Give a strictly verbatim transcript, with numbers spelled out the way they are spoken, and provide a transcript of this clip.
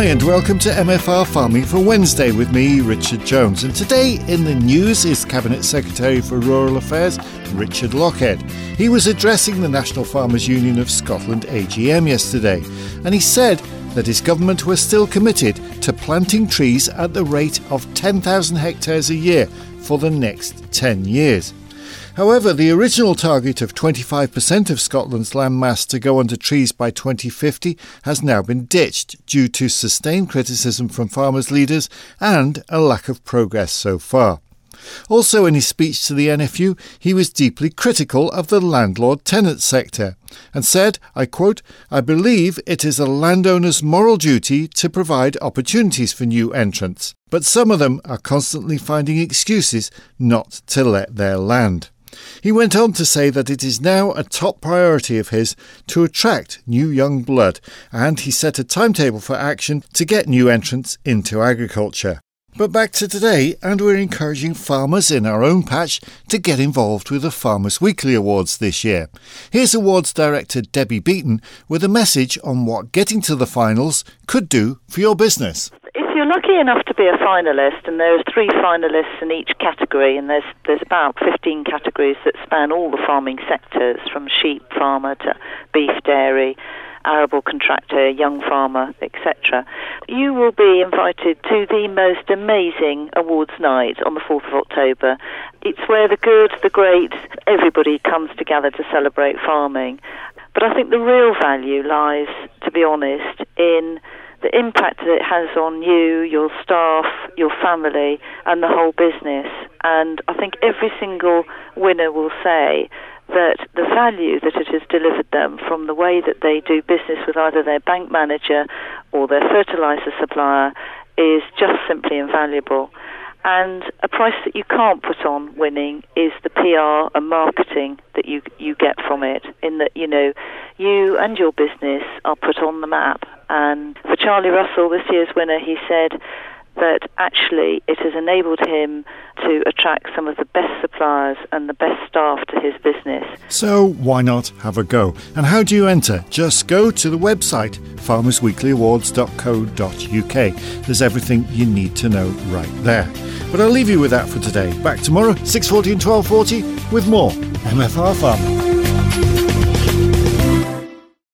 Hi and welcome to M F R Farming for Wednesday with me, Richard Jones. And today in the news is Cabinet Secretary for Rural Affairs, Richard Lochhead. He was addressing the National Farmers Union of Scotland A G M yesterday, and he said that his government was still committed to planting trees at the rate of ten thousand hectares a year for the next ten years. However, the original target of twenty-five percent of Scotland's land mass to go under trees by twenty fifty has now been ditched due to sustained criticism from farmers' leaders and a lack of progress so far. Also in his speech to the N F U, he was deeply critical of the landlord-tenant sector and said, I quote, "I believe it is a landowner's moral duty to provide opportunities for new entrants, but some of them are constantly finding excuses not to let their land." He went on to say that it is now a top priority of his to attract new young blood, and he set a timetable for action to get new entrants into agriculture. But back to today, and we're encouraging farmers in our own patch to get involved with the Farmers Weekly Awards this year. Here's Awards Director Debbie Beaton with a message on what getting to the finals could do for your business. If you're lucky enough to be a finalist, and there's three finalists in each category, and there's there's about fifteen categories that span all the farming sectors, from sheep farmer to beef dairy, arable contractor, young farmer, et cetera. You will be invited to the most amazing awards night on the fourth of October. It's where the good, the great, everybody comes together to celebrate farming. But I think the real value lies, to be honest, in the impact that it has on you, your staff, your family, and the whole business. And I think every single winner will say that the value that it has delivered them from the way that they do business with either their bank manager or their fertiliser supplier is just simply invaluable. And a price that you can't put on winning is the P R and marketing that you you get from it, in that, you know, you and your business are put on the map. And for Charlie Russell, this year's winner, he said that actually it has enabled him to attract some of the best suppliers and the best staff to his business. So why not have a go? And how do you enter? Just go to the website farmers weekly awards dot co dot uk. There's everything you need to know right there. But I'll leave you with that for today. Back tomorrow, six forty and twelve forty with more M F R Farming.